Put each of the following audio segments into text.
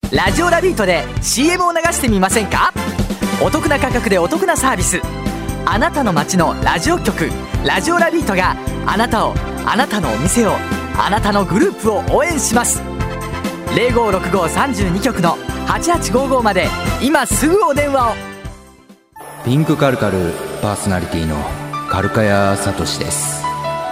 ラジオラビートで CM を流してみませんか？お得な価格でお得なサービス。あなたの街のラジオ局ラジオラビートがあなたを、あなたのお店を、あなたのグループを応援します。056532局の8855まで今すぐお電話を。 ピンクカルカルパーソナリティのカルカヤサトシです。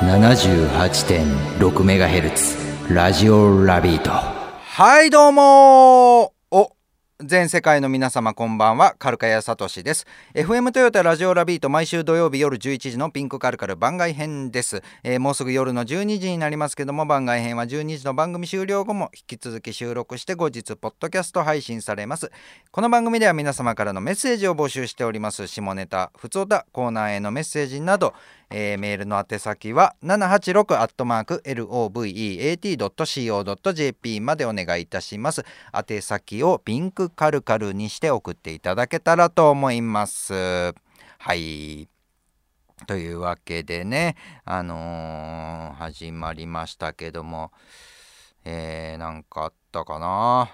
78.6MHz ラジオラビート。 はいどうも全世界の皆様こんばんは、カルカヤサトシです。 FM トヨタラジオラビート、毎週土曜日夜11時のピンクカルカル番外編です。もうすぐ夜の12時になりますけども、番外編は12時の番組終了後も引き続き収録して後日ポッドキャスト配信されます。この番組では皆様からのメッセージを募集しております。下ネタ、ふつおた、コーナーへのメッセージなど、メールの宛先は 786@loveat.co.jp までお願いいたします。宛先をピンクカルカルにして送っていただけたらと思います。はい、というわけでね、始まりましたけども、なんかあったかな。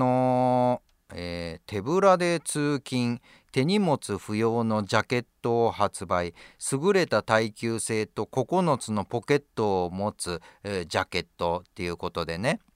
手ぶらで通勤、手荷物不要のジャケットを発売。優れた耐久性と9つのポケットを持つ、ジャケットっていうことでね、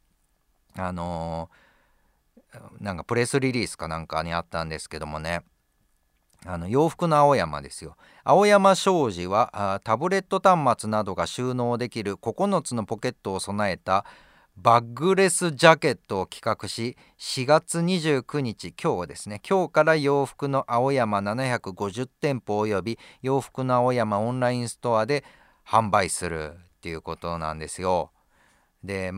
なんかプレスリリースかなんかにあったんですけどもね、洋服の青山ですよ。青山商事はタブレット端末などが収納できる9つのポケットを備えたバッグレスジャケットを企画し、4月29日今日ですね、今日から洋服の青山750店舗および洋服の青山オンラインストアで販売するっていうことなんですよ。で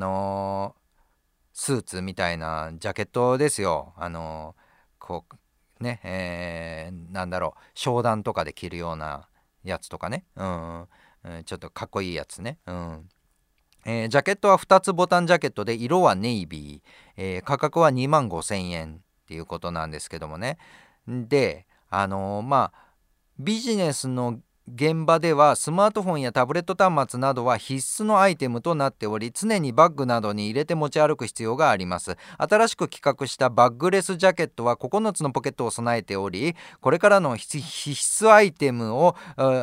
スーツみたいなジャケットですよ。こうね、なんだろう、商談とかで着るようなやつとかね、ちょっとかっこいいやつね。ジャケットは2つボタンジャケットで、色はネイビー、価格は25,000円っていうことなんですけどもね。でビジネスの現場ではスマートフォンやタブレット端末などは必須のアイテムとなっており、常にバッグなどに入れて持ち歩く必要があります。新しく企画したバッグレスジャケットは9つのポケットを備えており、これらの必須アイテムを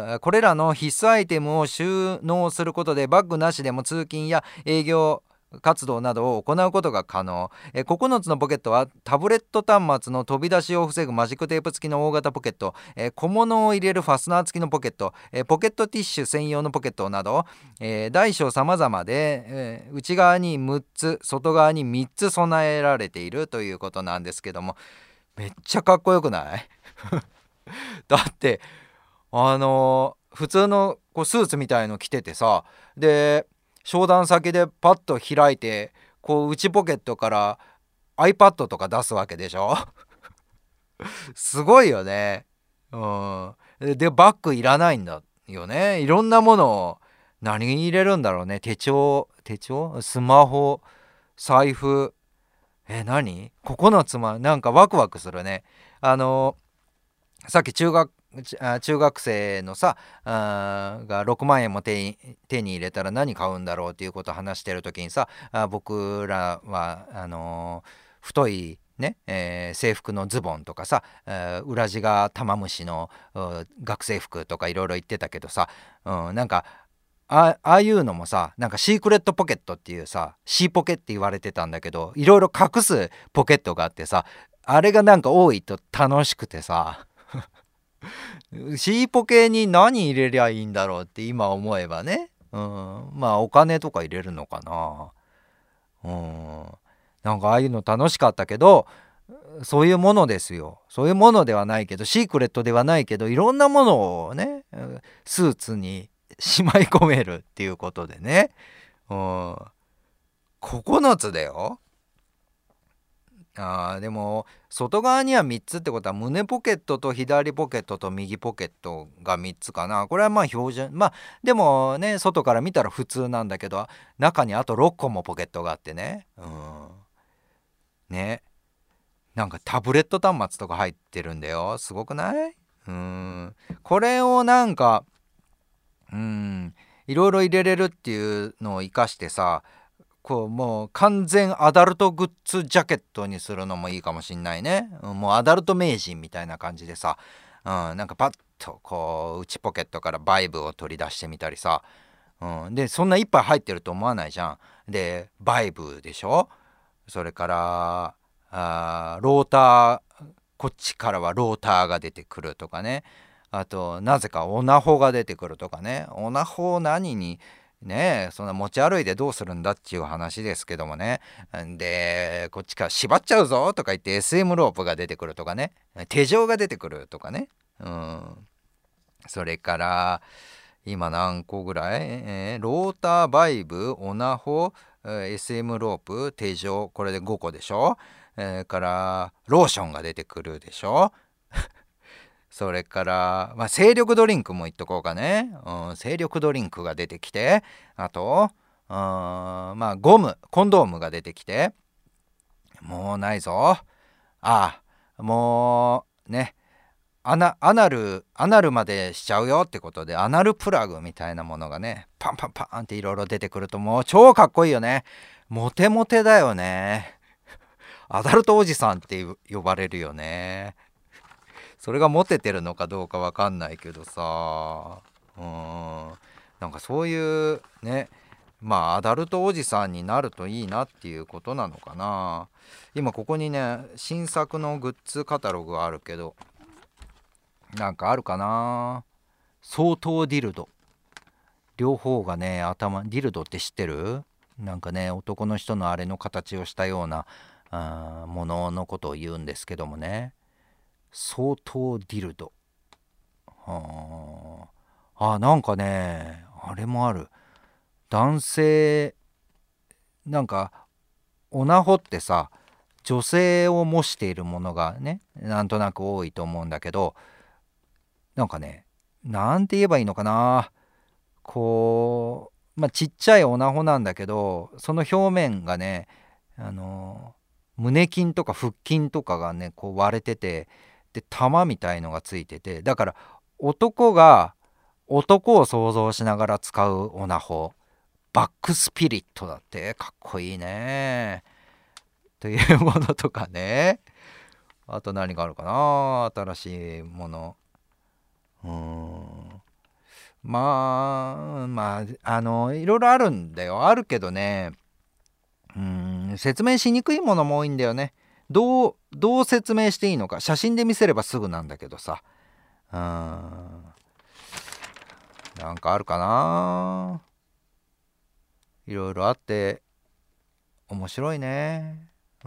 収納することで、バッグなしでも通勤や営業活動などを行うことが可能。9つのポケットはタブレット端末の飛び出しを防ぐマジックテープ付きの大型ポケット、小物を入れるファスナー付きのポケット、ポケットティッシュ専用のポケットなど、大小様々で、内側に6つ外側に3つ備えられているということなんですけども、めっちゃかっこよくないだって普通のスーツみたいの着ててさ、で商談先でパッと開いて、内ポケットから iPad とか出すわけでしょすごいよね。でバッグいらないんだよね。いろんなものを何に入れるんだろうね。手帳、スマホ、財布、何9つも、なんかワクワクするね。さっき中学生のが6万円も手に入れたら何買うんだろうっていうことを話してる時にさ、僕らは太いね、制服のズボンとかさ、裏地が玉虫の学生服とかいろいろ言ってたけどさ、なんかああいうのもさ、なんかシークレットポケットっていうさ、シーポケって言われてたんだけど、いろいろ隠すポケットがあってさ、あれがなんか多いと楽しくてさシーポケに何入れりゃいいんだろうって今思えばね、お金とか入れるのかな。なんかああいうの楽しかったけど、そういうものですよ。そういうものではないけど、シークレットではないけど、いろんなものをね、スーツにしまい込めるっていうことでね、9つだよ。でも外側には3つってことは、胸ポケットと左ポケットと右ポケットが3つかな。これはまあ標準。でもね、外から見たら普通なんだけど、中にあと6個もポケットがあってね、ね、なんかタブレット端末とか入ってるんだよ。すごくない？これをなんかいろいろ入れれるっていうのを生かしてさ、 こうもう完全アダルトグッズジャケットにするのもいいかもしんないね。もうアダルト名人みたいな感じでさ、なんかパッとこう内ポケットからバイブを取り出してみたりさ、でそんないっぱい入ってると思わないじゃん。でバイブでしょ、それからローター、こっちからはローターが出てくるとかね、あとなぜかオナホが出てくるとかね。オナホを何にねそんな持ち歩いてどうするんだっていう話ですけどもね。でこっちから縛っちゃうぞとか言って SM ロープが出てくるとかね、手錠が出てくるとかね。それから今何個ぐらい、ローター、バイブ、オナホ、SM ロープ、手錠、これで5個でしょ。からローションが出てくるでしょ。それから、精力ドリンクも言っとこうかね。精力ドリンクが出てきて、あとゴム、コンドームが出てきて、もうないぞ。もうね、アナルまでしちゃうよってことで、アナルプラグみたいなものがねパンパンパンっていろいろ出てくるともう超かっこいいよね。モテモテだよね。アダルトおじさんって呼ばれるよね。それがモテてるのかどうかわかんないけどさ、なんかそういうね、アダルトおじさんになるといいなっていうことなのかな。今ここにね新作のグッズカタログがあるけど、なんかあるかな。相当ディルド、両方がね頭、ディルドって知ってる？なんかね男の人のあれの形をしたようなもののことを言うんですけどもね、相当ディルド。なんかねあれもある。男性、なんかオナホってさ女性を模しているものがねなんとなく多いと思うんだけど、なんかねなんて言えばいいのかな、こうちっちゃいオナホなんだけど、その表面がね胸筋とか腹筋とかがねこう割れてて、で玉みたいのがついてて、だから男が男を想像しながら使うオナホ、バックスピリットだって。かっこいいねというものとかね。あと何があるかな、新しいもの。いろいろあるんだよ。あるけどね、説明しにくいものも多いんだよね。どう説明していいのか、写真で見せればすぐなんだけどさ。なんかあるかな。いろいろあって面白いね。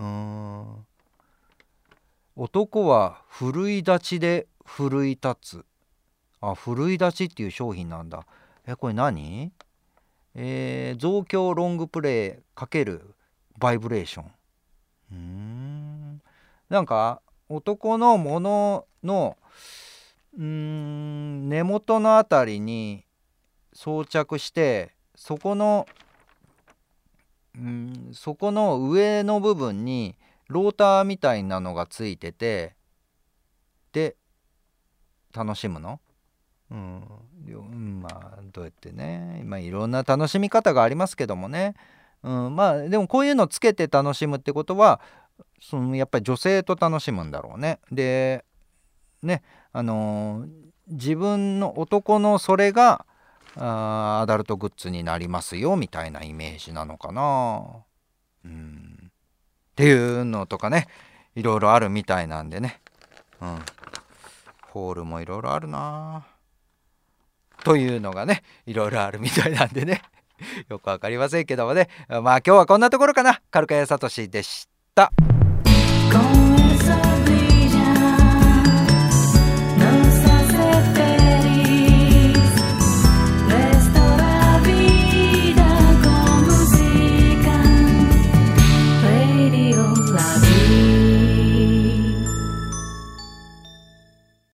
男は奮い立ちで奮い立つ。奮い立ちっていう商品なんだ。これ何？増強ロングプレイ×バイブレーション。なんか男のものの根元のあたりに装着して、そこの上の部分にローターみたいなのがついてて、で楽しむの。どうやってね、いろんな楽しみ方がありますけどもね。でもこういうのつけて楽しむってことはやっぱり女性と楽しむんだろうね。でね、自分の男のそれがアダルトグッズになりますよみたいなイメージなのかな。っていうのとかね、いろいろあるみたいなんでね。ホールもいろいろあるなというのがね、いろいろあるみたいなんでねよくわかりませんけどもね。今日はこんなところかな。カルカヤサトシでした。